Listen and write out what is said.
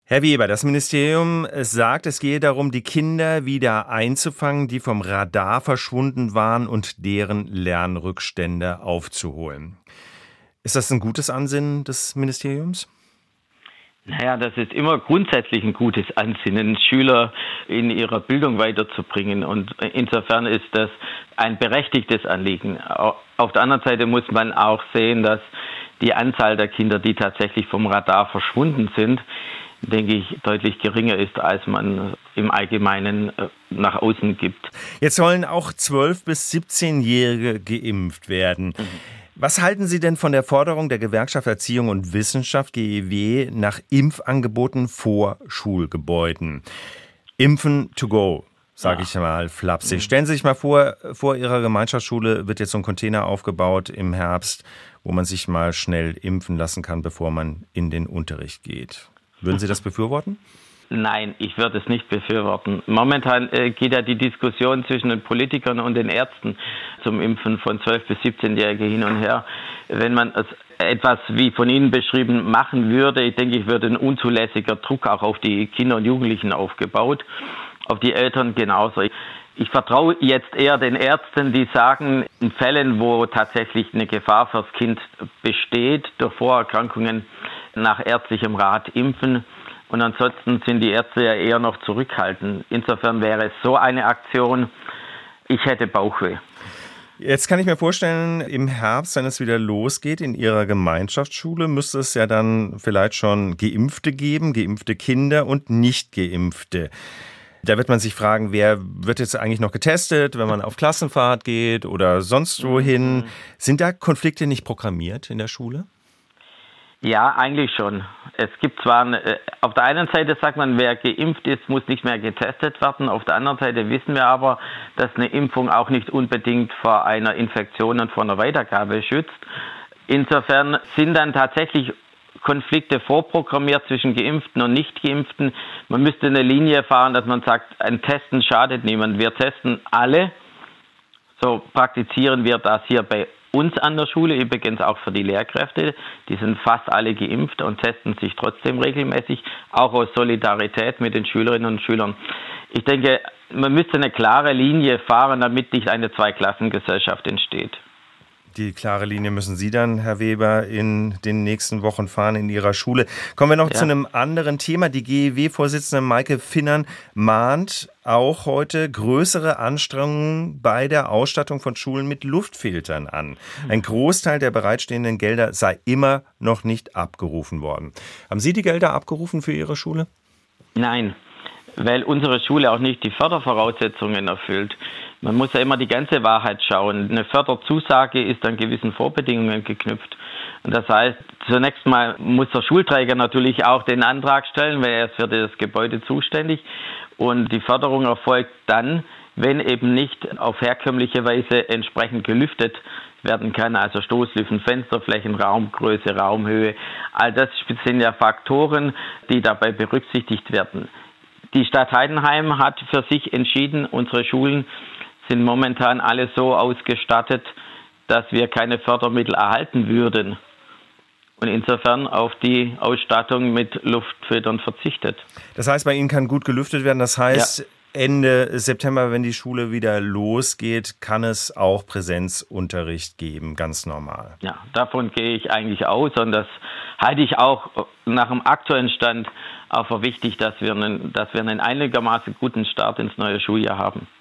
Herr Weber, das Ministerium sagt, es gehe darum, die Kinder wieder einzufangen, die vom Radar verschwunden waren und deren Lernrückstände aufzuholen. Ist das ein gutes Ansinnen des Ministeriums? Naja, das ist immer grundsätzlich ein gutes Ansinnen, Schüler in ihrer Bildung weiterzubringen. Und insofern ist das ein berechtigtes Anliegen. Auf der anderen Seite muss man auch sehen, dass die Anzahl der Kinder, die tatsächlich vom Radar verschwunden sind, denke ich, deutlich geringer ist, als man im Allgemeinen nach außen gibt. Jetzt sollen auch 12- bis 17-Jährige geimpft werden. Was halten Sie denn von der Forderung der Gewerkschaft Erziehung und Wissenschaft, GEW, nach Impfangeboten vor Schulgebäuden? Impfen to go, sage ich mal flapsig. Stellen Sie sich mal vor Ihrer Gemeinschaftsschule wird jetzt so ein Container aufgebaut im Herbst, wo man sich mal schnell impfen lassen kann, bevor man in den Unterricht geht. Würden Sie das befürworten? Nein, ich würde es nicht befürworten. Momentan geht ja die Diskussion zwischen den Politikern und den Ärzten zum Impfen von 12- bis 17-Jährigen hin und her. Wenn man etwas wie von Ihnen beschrieben machen würde, ich denke, ich würde ein unzulässiger Druck auch auf die Kinder und Jugendlichen aufgebaut, auf die Eltern genauso. Ich vertraue jetzt eher den Ärzten, die sagen, in Fällen, wo tatsächlich eine Gefahr fürs Kind besteht, durch Vorerkrankungen nach ärztlichem Rat impfen. Und ansonsten sind die Ärzte ja eher noch zurückhaltend. Insofern wäre es so eine Aktion, ich hätte Bauchweh. Jetzt kann ich mir vorstellen, im Herbst, wenn es wieder losgeht in Ihrer Gemeinschaftsschule, müsste es ja dann vielleicht schon Geimpfte geben, geimpfte Kinder und nicht Geimpfte. Da wird man sich fragen, wer wird jetzt eigentlich noch getestet, wenn man auf Klassenfahrt geht oder sonst wohin? Sind da Konflikte nicht programmiert in der Schule? Ja, eigentlich schon. Es gibt zwar, auf der einen Seite sagt man, wer geimpft ist, muss nicht mehr getestet werden. Auf der anderen Seite wissen wir aber, dass eine Impfung auch nicht unbedingt vor einer Infektion und vor einer Weitergabe schützt. Insofern sind dann tatsächlich Konflikte vorprogrammiert zwischen Geimpften und Nicht-Geimpften. Man müsste eine Linie fahren, dass man sagt, ein Testen schadet niemand. Wir testen alle. So praktizieren wir das hier bei uns an der Schule, übrigens auch für die Lehrkräfte. Die sind fast alle geimpft und testen sich trotzdem regelmäßig, auch aus Solidarität mit den Schülerinnen und Schülern. Ich denke, man müsste eine klare Linie fahren, damit nicht eine Zweiklassengesellschaft entsteht. Die klare Linie müssen Sie dann, Herr Weber, in den nächsten Wochen fahren in Ihrer Schule. Kommen wir noch zu einem anderen Thema. Die GEW-Vorsitzende Maike Finnern mahnt auch heute größere Anstrengungen bei der Ausstattung von Schulen mit Luftfiltern an. Ein Großteil der bereitstehenden Gelder sei immer noch nicht abgerufen worden. Haben Sie die Gelder abgerufen für Ihre Schule? Nein, weil unsere Schule auch nicht die Fördervoraussetzungen erfüllt. Man muss ja immer die ganze Wahrheit schauen. Eine Förderzusage ist an gewissen Vorbedingungen geknüpft. Und das heißt, zunächst mal muss der Schulträger natürlich auch den Antrag stellen, weil er ist für das Gebäude zuständig. Und die Förderung erfolgt dann, wenn eben nicht auf herkömmliche Weise entsprechend gelüftet werden kann, also Stoßlüften, Fensterflächen, Raumgröße, Raumhöhe. All das sind ja Faktoren, die dabei berücksichtigt werden. Die Stadt Heidenheim hat für sich entschieden, unsere Schulen sind momentan alle so ausgestattet, dass wir keine Fördermittel erhalten würden und insofern auf die Ausstattung mit Luftfiltern verzichtet. Das heißt, bei Ihnen kann gut gelüftet werden. Das heißt, Ende September, wenn die Schule wieder losgeht, kann es auch Präsenzunterricht geben, ganz normal. Ja, davon gehe ich eigentlich aus und das halte ich auch nach dem aktuellen Stand auch für wichtig, dass wir einen einigermaßen guten Start ins neue Schuljahr haben.